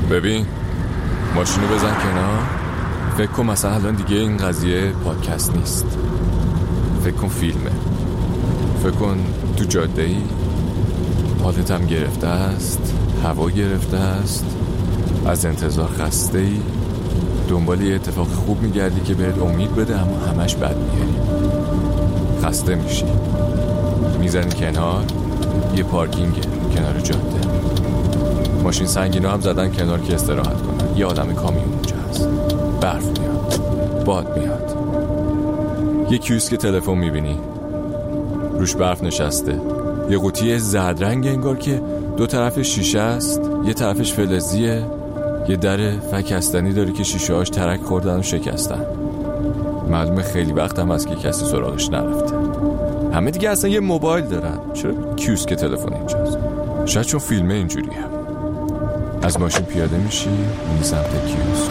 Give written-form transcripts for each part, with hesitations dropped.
ببین ماشینو بزن کنار. فکر کن مثلا الان دیگه این قضیه پادکست نیست، فکر کن فیلمه. فکر کن تو جاده‌ای، حالت هم گرفته است، هوا گرفته است، از انتظار خسته‌ای، دنبال یه اتفاق خوب میگردی که بهت امید بده اما همش بد میاری. خسته میشی، میزنی کنار یه پارکینگه کنار جاده. ماشین سنگینا هم زدن کنار که استراحت کنن. یه عالم کامیون اونجا هست، برف میاد، باد میاد. یه کیوسک تلفن میبینی، روش برف نشسته. یه قوطی زرد رنگ انگار که دو طرف شیشه است، یه طرفش فلزیه، یه در فکستنی داره که شیشه هاش ترک خوردن و شکستن. معلومه خیلی وقت هم از که کسی سراغش نرفته. همه دیگه اصلا یه موبایل دارن، چرا کیوسک تلفن اینجاست؟ شاید چون فیلمه اینجوریه. از ماشین پیاده میشی میری سمت کیوسک.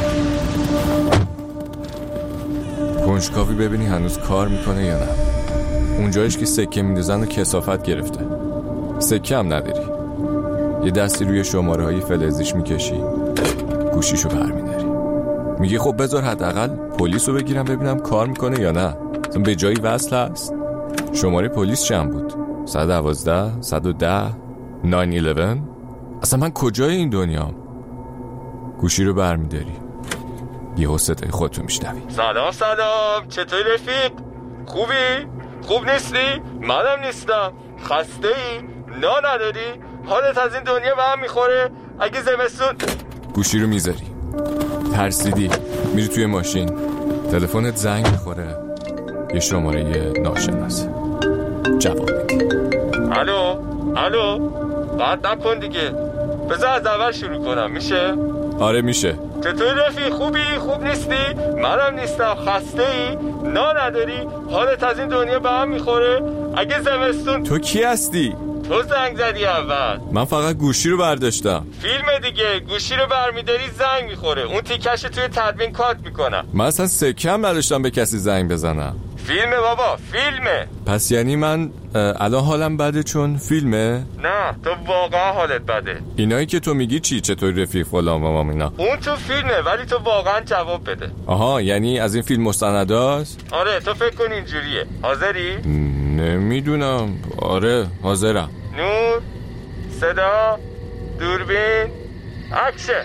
کنجکاوی ببینی هنوز کار میکنه یا نه. اونجایش که سکه میندازن و کثافت گرفته. سکه هم نداری. یه دستی روی شماره های فلزیش میکشی، گوشیشو برمیداری. میگی خب بذار حداقل پلیسو بگیرم ببینم کار میکنه یا نه. به جایی وصل هست. شماره پلیس چند بود؟ 112 110 911. اصلا من کجای این دنیام؟ گوشی رو برمیداری، یهو صدای خودتو میشنوی. سلام چطوری رفیق؟ خوبی؟ خوب نیستی؟ منم نیستم. خسته ای؟ نا نداری؟ حالت از این دنیا به هم میخوره؟ اگه زمستون. گوشی رو میذاری، ترسیدی، میری توی ماشین، تلفنت زنگ میخوره. یه شماره ناشناسه. جواب میدی. الو قطع نکن دیگه، بذار از اول شروع کنم. میشه؟ آره میشه. چطوری رفیق؟ خوبی؟ خوب نیستی؟ منم نیستم. خسته ای؟ نا نداری؟ حالت از این دنیا به هم میخوره؟ اگه زمستون. تو کی هستی؟ تو زنگ زدی اول. من فقط گوشی رو برداشتم. فیلم دیگه، گوشی رو برمیداری زنگ میخوره، اون تیکش توی تدوین کات میکنم. من اصلا سکه هم نداشتم به کسی زنگ بزنم. فیلمه بابا، فیلمه. پس یعنی من الان حالم بده چون فیلمه؟ نه تو واقعا حالت بده. اینایی که تو میگی چی؟ چطوری رفیق فلان و اینا؟ اون تو فیلمه ولی تو واقعا جواب بده. آها، یعنی از این فیلم مستنداست؟ آره تو فکر کن اینجوریه. حاضری؟ نمیدونم. آره حاضرم. نور، صدا، دوربین، اکشن.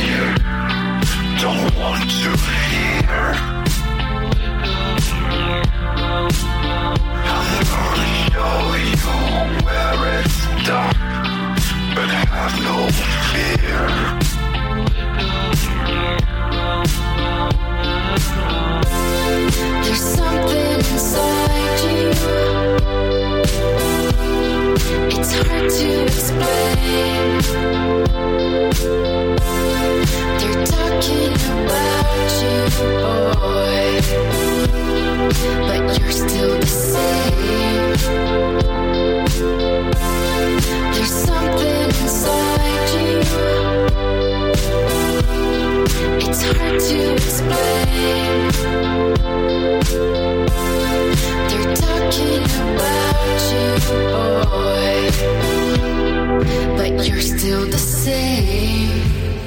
Don't want to hear. boy, but you're still the same. There's something inside you, it's hard to explain. They're talking about you, boy, but you're still the same.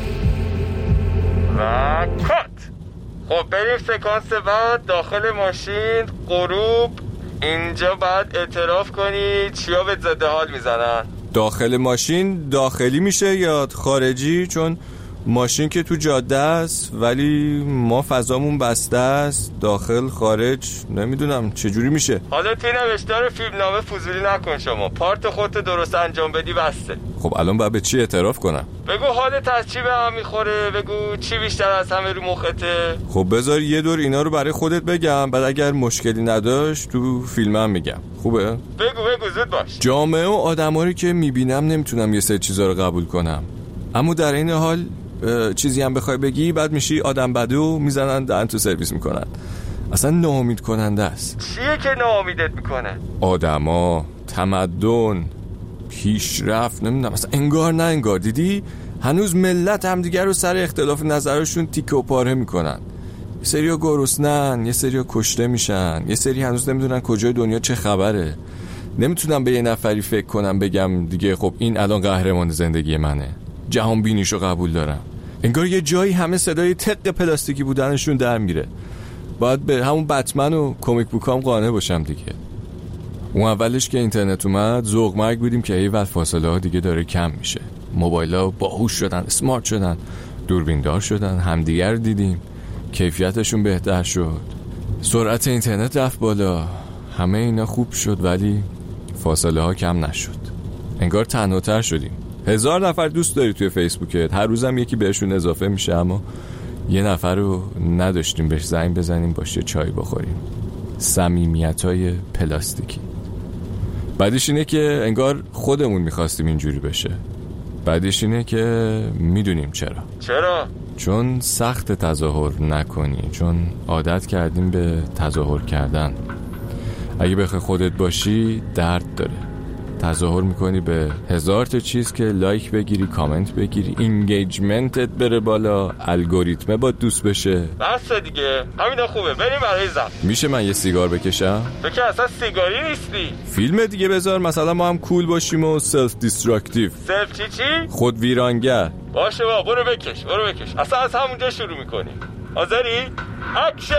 و کات. خب بریم سکانس بعد. داخل ماشین غروب. اینجا باید اعتراف کنی چیا به ضد حال میزنن. داخل ماشین داخلی میشه یا خارجی؟ چون ماشین که تو جاده است ولی ما فضامون بسته است. داخل خارج نمیدونم چجوری میشه. حالا توی نوشتار فیلمنامه فضولی نکن. شما پارت خودت درست انجام بدی بسته. خب الان باید به چی اعتراف کنم؟ بگو حالت از چی به هم میخوره. بگو چی بیشتر از همه رو مخته. خب بذار یه دور اینا رو برای خودت بگم، بعد اگر مشکلی نداشت تو فیلمم میگم. خوبه؟ بگو زود باش. جامعه و آدمایی که میبینم نمیتونم یه سری چیزا رو قبول کنم، اما در این حال چیزی هم بخوای بگی بعد میشی آدم بدو، میزنن دهن تو سرویس میکنن. اصلا ناامید کننده است. چیه که ناامیدت میکنه؟ آدما، تمدن، پیشرفت، نمیدونم اصلا انگار نه انگار. دیدی هنوز ملت همدیگر رو سر اختلاف نظرشون تیکه و پاره میکنن. یه سری ها گرسنن، یه سری ها کشته میشن، یه سری هنوز نمیدونن کجای دنیا چه خبره. نمیتونم به یه نفری فکر کنم بگم دیگه خب این الان قهرمان زندگی منه، جهان بینیشو قبول دارم. انگار یه جایی همه صدای تق پلاستیکی بودنشون در میره. باید به همون بتمن و کمیک بوکام قانع باشم دیگه. اون اولش که اینترنت اومد ذوق مرگ بودیم که ایول فاصله ها دیگه داره کم میشه. موبایل‌ها باهوش شدن، اسمارت شدن، دوربیندار شدن، همدیگر دیدیم، کیفیتشون بهتر شد، سرعت اینترنت رفت بالا، همه اینا خوب شد ولی فاصله ها کم نشد. انگار تنهاتر شدیم. 1000 نفر دوست داری توی فیسبوکت، هر روزم یکی بهشون اضافه میشه، اما یه نفر رو نداشتیم بهش زنگ بزنیم باشه چای بخوریم. صمیمیت‌های پلاستیکی. بعدش اینه که انگار خودمون میخواستیم اینجوری بشه. بعدش اینه که میدونیم چرا؟ چون سخت تظاهر نکنی، چون عادت کردیم به تظاهر کردن. اگه بخوای خودت باشی درد داره. تظاهر میکنی به 1000 تا چیز که لایک بگیری، کامنت بگیری، اینگیجمنتت بره بالا، الگوریتمه با دوست بشه. بس دیگه همینا خوبه. بریم برای زن. میشه من یه سیگار بکشم؟ تو که اصلا سیگاری نیستی. فیلم دیگه بذار مثلا ما هم کول باشیم و سلف دیستراکتیو. سلف چی؟ خود ویرانگر. باشه با برو بکش. اصلا از همونجا شروع میکنیم. حاضری؟ اکشن.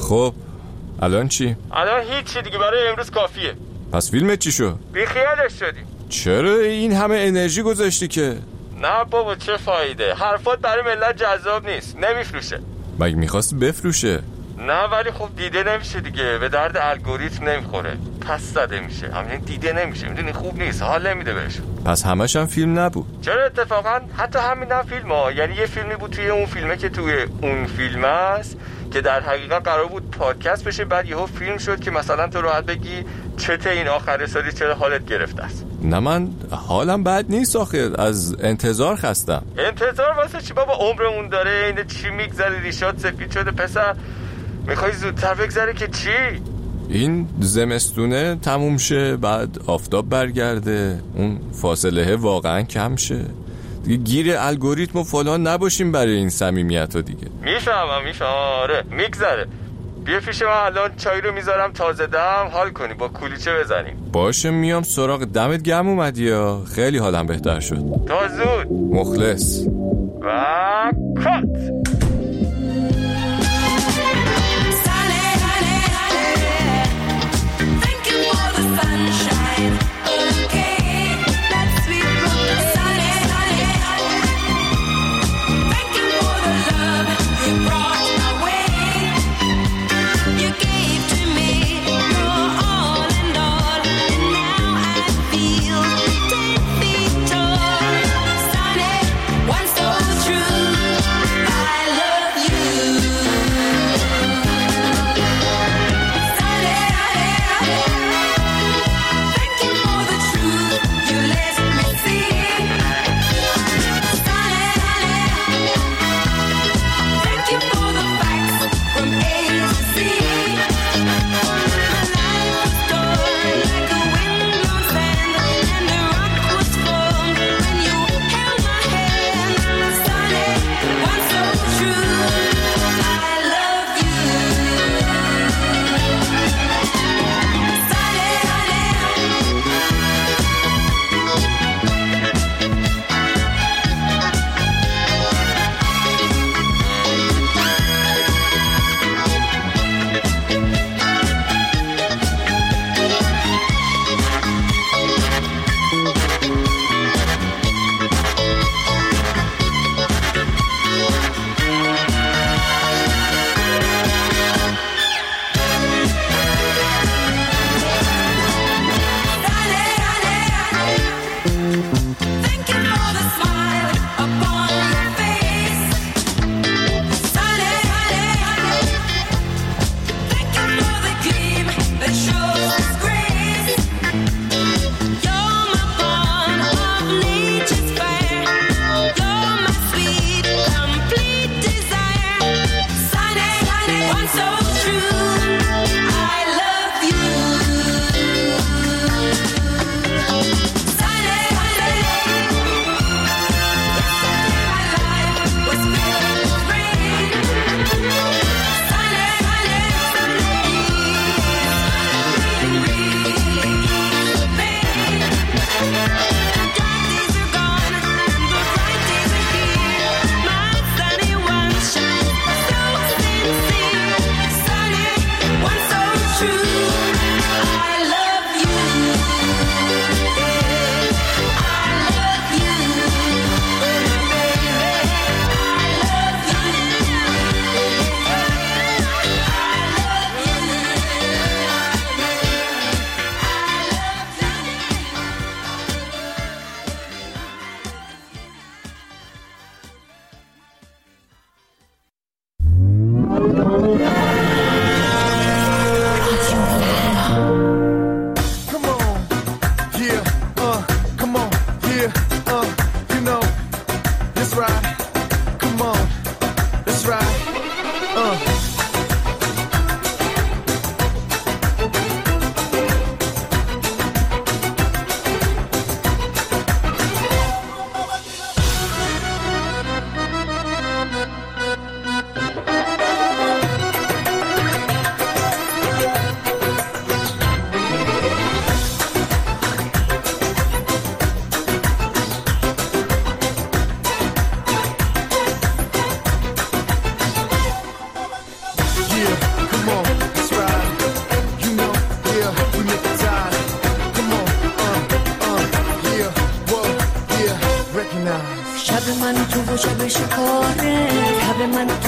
خب الان چی؟ الان هیچی دیگه، برای امروز کافیه. پس فیلمت چی شد؟ بیخیالش شدی. چرا این همه انرژی گذاشتی که؟ نه بابا چه فایده، حرفات برای ملت جذاب نیست، نمیفروشه. مگه میخواستی بفروشه؟ نه ولی خب دیده نمیشه دیگه، به درد الگوریتم نمیخوره، پس زده میشه، همین دیده نمیشه، میدونی خوب نیست، حال نمیده بهش. پس همش هم فیلم نبود؟ چرا اتفاقا حتی همین هم فیلم ها، یعنی یه فیلمی بود توی اون فیلمه که توی اون فیلم است که در حقیقت قرار بود پادکست بشه، بعد یهو فیلم شد که مثلا تو راحت بگی چته این آخر سالی چرا حالت گرفته است. نه من حالم بد نیست آخه، از انتظار خستم. انتظار واسه چی بابا، عمرمون داره، این چی میگذره، ریشات سفید شده پسر، میخوای زودتر بگذره که چی؟ این زمستونه تموم شه، بعد آفتاب برگرده، اون فاصله واقعا کم شه دیگه، گیر الگوریتم و فلان نباشیم برای این صمیمیت ها دیگه. میفهمم آره میگذره. بیا پیش من الان چای رو میذارم تازه دم، حال کنی با کولیچه بزنیم. باشه میام سراغ، دمت گرم اومدی یا خیلی حالم بهتر شد. تا زود. مخلص. و کات.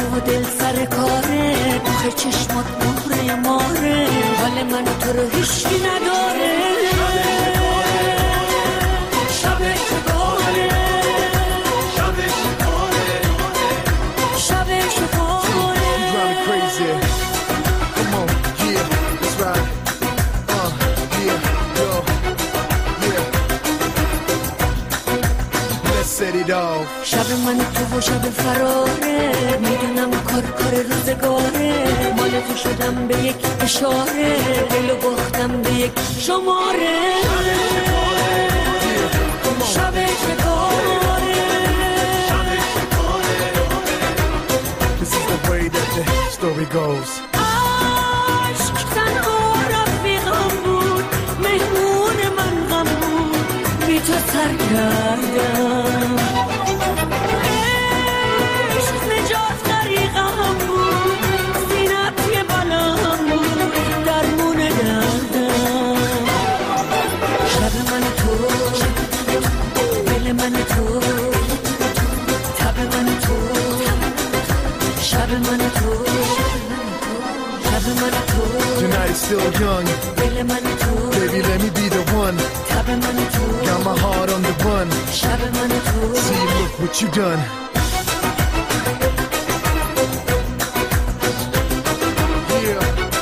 و دل سر کاره، آخه چشمات مهره ماره، حال من و تو رو هیچکی نداره. شب شکاره، شب شکاره، شب شکاره. You drive me crazy. Come on, yeah, let's ride. Yeah, yo, yeah. Let's set it off. شب من تو و شب فراره، میدونم کار روزگاره، مال تو شدم به یک اشاره، دلو باختم به یک شماره. شب شکاره. This is the way that the story goes. عشق تنها رفیقم بود، مهمون من غم بود، بی تو سر کردم. عشق نجات غریقم بود، زینت یه بلام بود، درمون دردم. شب من تو، دل من تو، تب من تو، شب من تو، شب من تو. Tonight is still young, دل من تو. Baby let me be the one, تب من تو. Got my heart on the run, شب من تو. See look what you done. Yeah,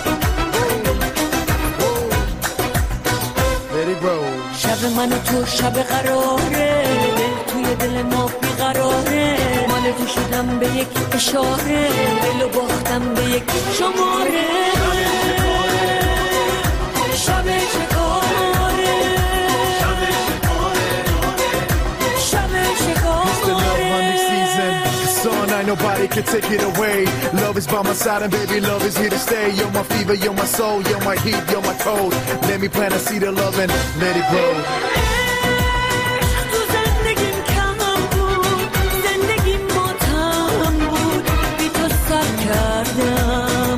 let it roll. شب من تو شب قراره، دل توی دل ما بیقراره، مال تو شدم به یک اشاره، دلو باختم به یک شماره. شب شکاره، شب شکاره. It's the love hunting season. It's on, ain't nobody can take it away. Love is by my side and baby love is here to stay. You're my fever, you're my soul, you're my heat, you're my cold. Let me plant a seed of love and let it grow. تو زندگیم کم بود، زندگیم ماتم بود، بی تو سر کردم.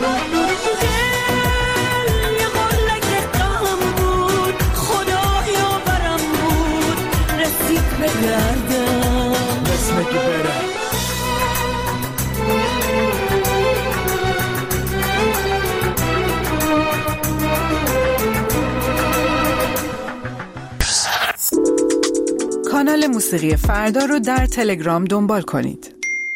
یه قلک غم بود، خدایا برم بود، رسید به دردم. Let's make it better. کانال موسیقی فردا رو در تلگرام دنبال کنید.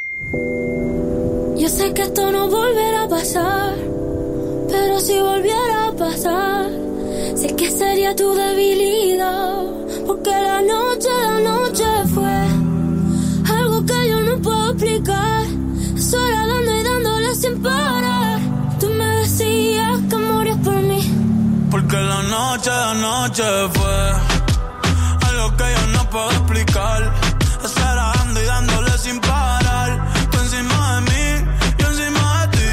Yo sé que esto no volverá a pasar, pero si volviera a pasar, sé que sería tu debilidad, porque la noche fue algo que yo no puedo explicar. Sola dando y dándole sin parar. Tú me decías que morías por mí, porque la noche fue algo que yo no puedo explicar. Estar dando y dándole sin parar. Tú encima de mí, yo encima de ti.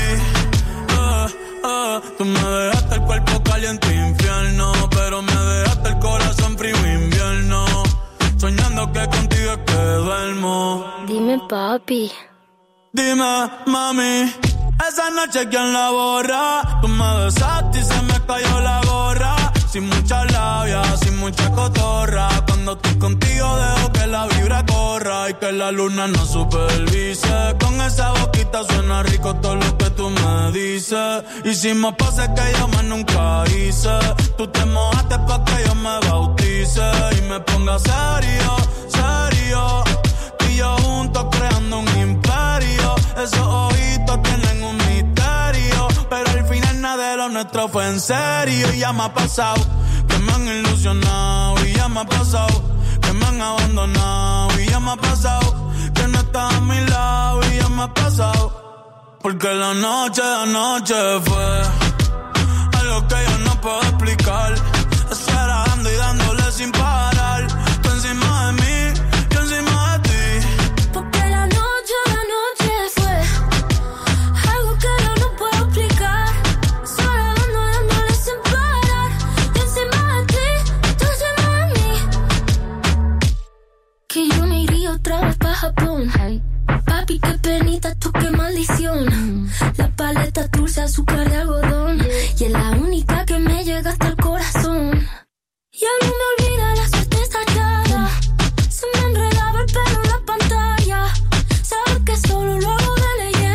Tú me dejaste el cuerpo caliente infierno, pero me dejaste el corazón frío invierno. Soñando que contigo es que duermo. Dime papi, dime mami, esa noche quién la borra. Tú me besaste y se me cayó la gorra. Sin mucha labia, sin mucha cotorra. Cuando estoy contigo dejo que la vibra corra y que la luna no supervise. Con esa boquita suena rico todo lo que tú me dices. Hicimos pases que yo más nunca hice. Tú te mojaste pa' que yo me bautice y me ponga serio, serio. Tú y yo juntos creando un imperio. Esos ojitos tienen un misterio, pero al final nada de lo nuestro fue en serio. Y ya me ha pasado que me han ilusionado, y ya me ha pasado que me han abandonado, y ya me ha pasado que no estás a mi lado, y ya me ha pasado porque la noche fue algo que yo no puedo explicar. Estar dando y dándole sin parar. Tú encima de mí, yo encima de ti. porque la noche fue algo que yo no puedo explicar. Sola dándole sin parar. Yo encima de ti, tú encima de mí. Que yo me iría otra vez pa' Japón. Papi, qué penita, tú qué maldición. La paleta dulce, azúcar de algodón. Y es la única que me llega hasta el corazón. Ya no me olvida la suerte estallada. Se me enredaba el pelo en la pantalla. Sabes que solo lo hago de leyenda.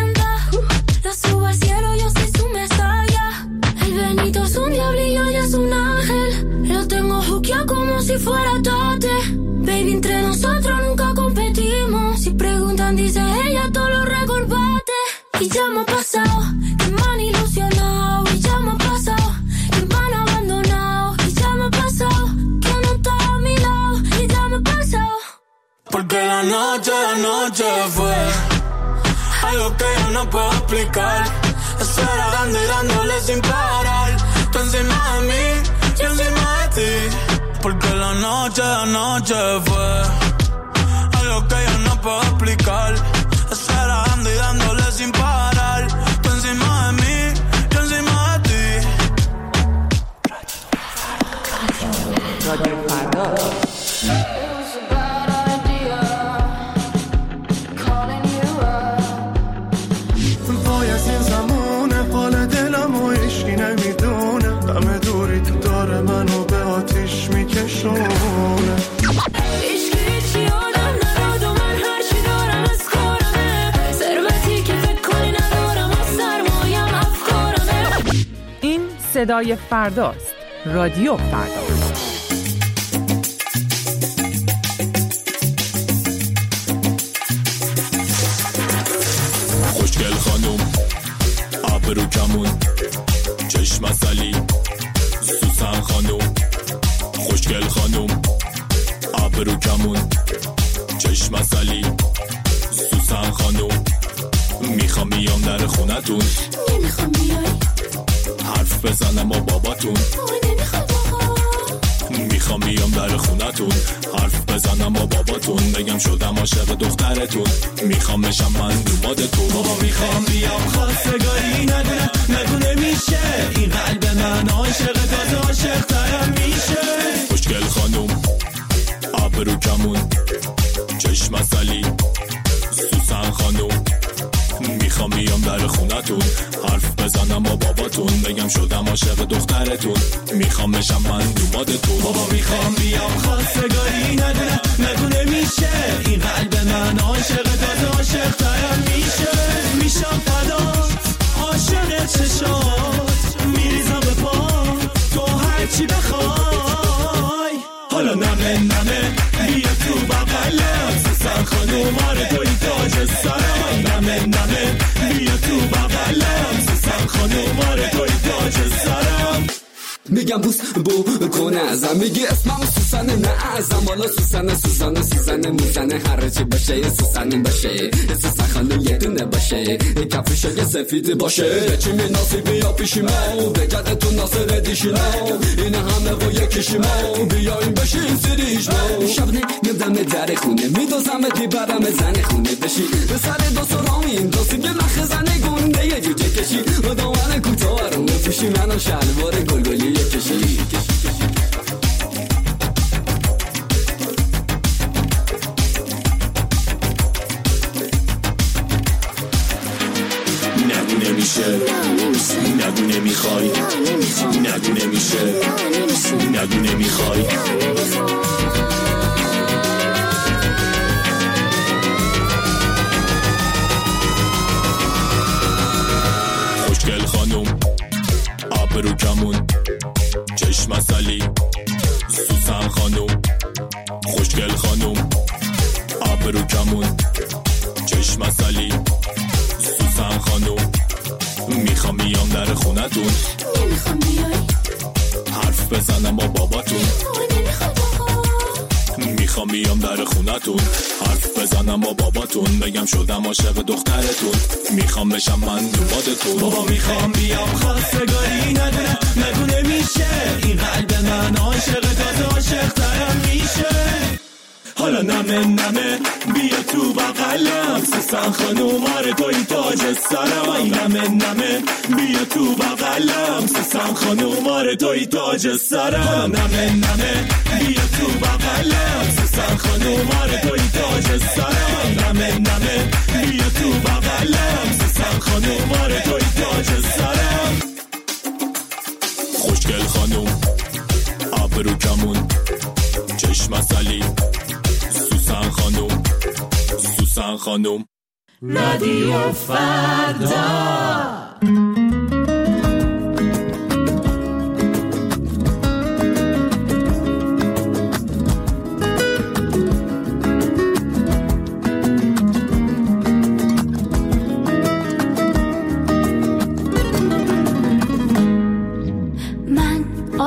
fuera tote. Baby, entre nosotros nunca competimos. Si preguntan, dice ella, todos los recorbates. Y ya me ha pasado, que me han ilusionado. Y ya me ha pasado, que me han abandonado. Y ya me ha pasado, que no está a mi lado. Y ya me ha pasado. Porque la noche fue algo que yo no puedo explicar. Estar dando y dándole sin parar. Tú encima de mí, yo encima de ti. Porque la noche fue algo que yo no puedo explicar. Estar dando y dándole sin parar. Tú encima de mí, yo encima de ti. این صدای فرداست. رادیو فردا. خوشگل خانوم ابرو کمون چشم اصلی سوسن خانوم خوشگل خانوم ابرو کمون چشم اصلی سوسن خانوم میخوام بیام در خونتون نمیخوام بیای حرف بزنم با باباتون نمیخواد آقا میخوام بیام در خونتون حرف بزنم با باباتون بگم شدم عاشق دخترتون میخوام بشم من دومادتون بابا میخوام بیام خواستگاری ندونه میشه این قلب من عاشق تازه عاشق ترم میشه خوشگل خانوم ابرو کمون چشم اصلی سوسن خانوم میخوام بیام در خونتون حرف بزنم با باباتون بگم شدم عاشق دخترتون میخوام بشم من دومادتون بابا میخوام بیام خواستگاری ندونه میشه این قلب من عاشق تازه عاشق ترم میشه میشم فدات عاشق چشات میریزم به پا تو هرچی بخوای حالا نمه بیا تو بغلم سوسن خانوم آره توی تاج سرم نمه بیا تو بغلم سوسن خانوم آره توی تاج سرم میگم بوس بو کنه ازم میگی اسمم سوسن نه ازم حالا سوسن موزنه هر چی باشه یه سوسن باشه سوسن خانم یه دونه باشه کفش یه سفید باشه چی مناسی بیا پیشیمو بگرد تو ناصر دیشیمو این همه با یکیشیمو بیایم بشیم سریشمو شبنه میدم در خونه میدوزم دیبرم زن خونه بشی به سر دو سرامین دوستی به مخ زن گنده یه جوجه کشی و دامن کوتاه رو پیشی منو شلوار گلگلی کشی نگو نمیشه نگو نمیخوای نگو نمیشه نگو نمیخوای خوشگل خانوم ابرو کمون چشم اصلی سوسن خانوم خوشگل خانوم ابرو کمون چشم اصلی سوسن خانوم میخوام بیام در خونتون نمیخوام بیای حرف بزنم با باباتون نمیخواد آقا میخوام بیام در خونتون حرف بزنم با باباتون بگم شدم عاشق دخترتون میخوام بشم من دومادتون بابا میخوام بیام خواستگاری ندونه میشه این قلب من عاشق تازه عاشق ترم میشه حالا نمه بیا تو بغلم سوسن خانوم آره توی تاج سرم نمه بیا تو بغلم سوسن خانوم آره توی تاج سرم نمه بیا تو بغلم سوسن خانوم آره توی تاج سرم نمه بیا تو بغلم سوسن خانوم آره توی تاج سرم خوشگل خانوم ابرو کمون چشم اصلی سوسن خانوم رادیو فردا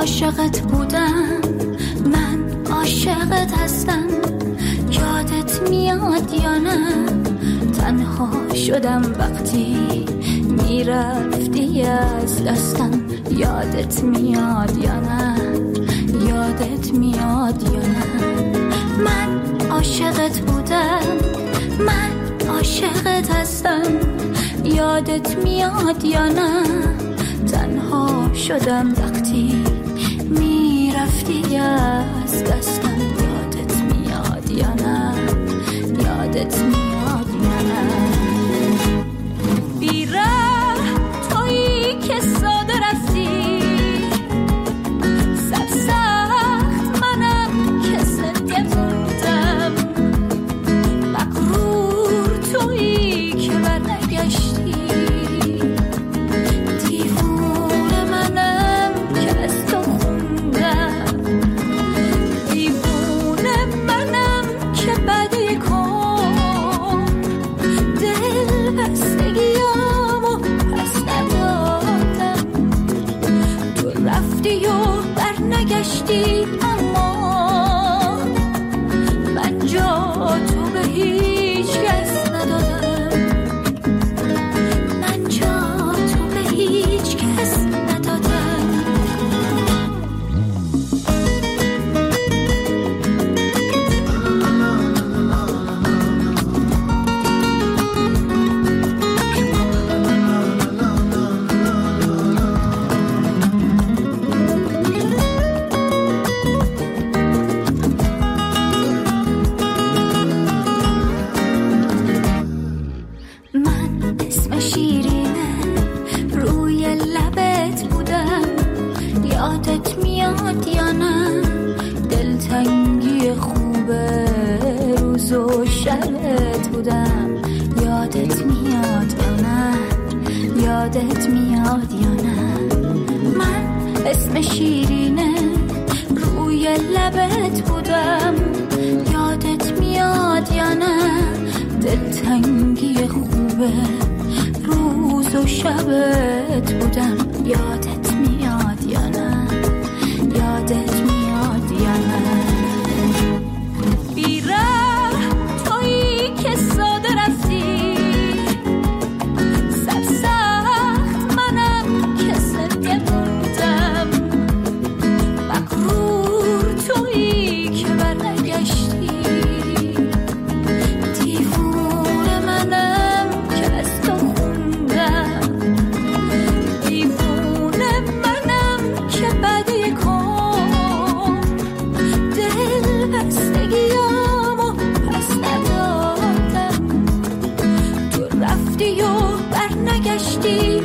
عاشقت بودم، من عاشقت هستم. یادت میاد یا نه؟ تنها شدم وقتی میرفتی از دستم. یادت میاد یا نه؟ یادت میاد یا نه؟ من عاشقت بودم، من عاشقت هستم. یادت میاد یا نه؟ تنها شدم وقتی میرفتی از دستم. یادت میاد یا نه؟ یادت میاد یا نه؟ بیره تویی که ساده رفتی، سرسخت منم که زنده موندم. مغرور تویی که برنگشتی، دیوونه منم که از تو خوندم. دیوونه منم که بدی کن، دل بستگیامو پس ندادم. تو رفتی و برنگشتی، اما من جا تو به هیچ کس ندادم. من جا تو به هیچ کس ندادم. من اسم شیرینه روی لبت بودم. یادت میاد یا نه؟ دلتنگی خوبه روز و شبت بودم. یادت میاد یا نه؟ یادت میاد یا نه؟ من اسم شیرینه روی لبت بودم. یادت میاد یا نه؟ دلتنگی خوبه روز و شبت بودم. یادت میاد یا نه؟ یادت میاد یا نه؟ بیره تویی که ساده رفتی، سرسخت منم که زنده موندم. مغرور تویی که برنگشتی، دیوونه منم که از تو خوندم. دیوونه منم که بدی کن، دل بستگیامو پس ندادم. تو رفتی و برنگشتی،